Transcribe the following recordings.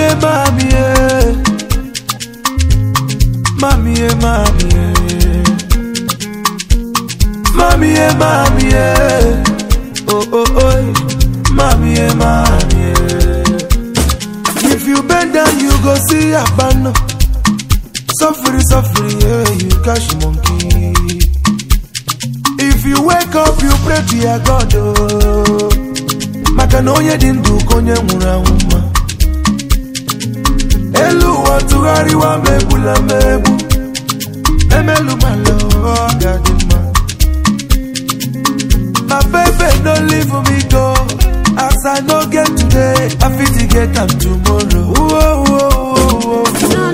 Mommy. If you bend down, you go see a banner. Suffering, yeah, you catch monkey. If you wake up, you pray to your God. Oh, Makanoye dindu konye murahuma. Elu watu gari wa mebula mebu. Emelu malo gadima. My baby, don't leave me go. As I no get today, I feel to get them tomorrow. Whoa, whoa, whoa, whoa.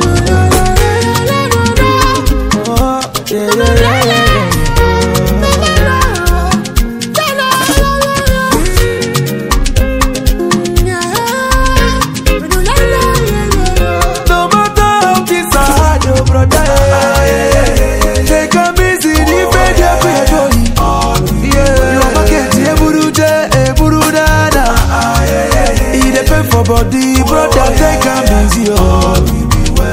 No matter how this hard, your brother. Take a busy, defend your going. You are market, burudana. He depend for body, brother. Take a busy, oh.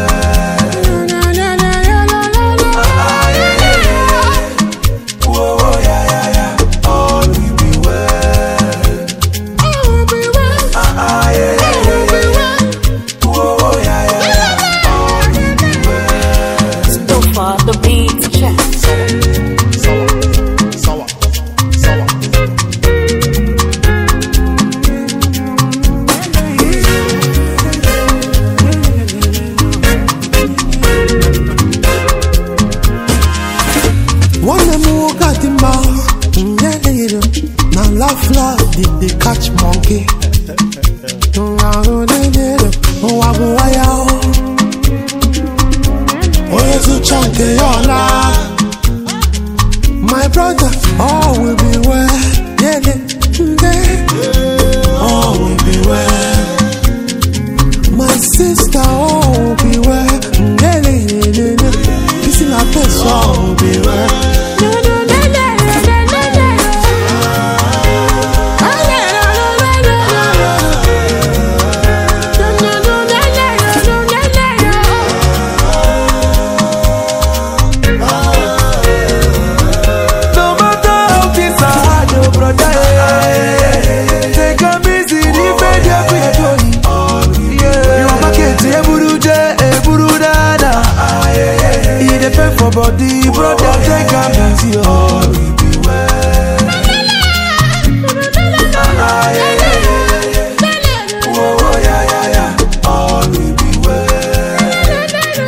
Love, did they catch monkey? My brother, all will be well. All will be well. My sister, all will be well. This is my best, all will be well. For body, brother, take a busy, all will be well. Oh, yeah, all will be well.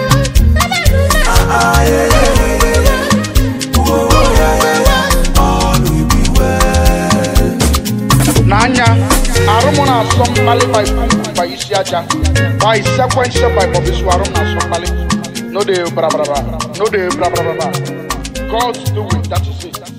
Oh, yeah, all will be well. Nanya, Arumona, somebody by Isiaja, by sequential by Bobby Swarona, somebody. No de bra bra bra. No de bra bra bra. God's doing, that is it.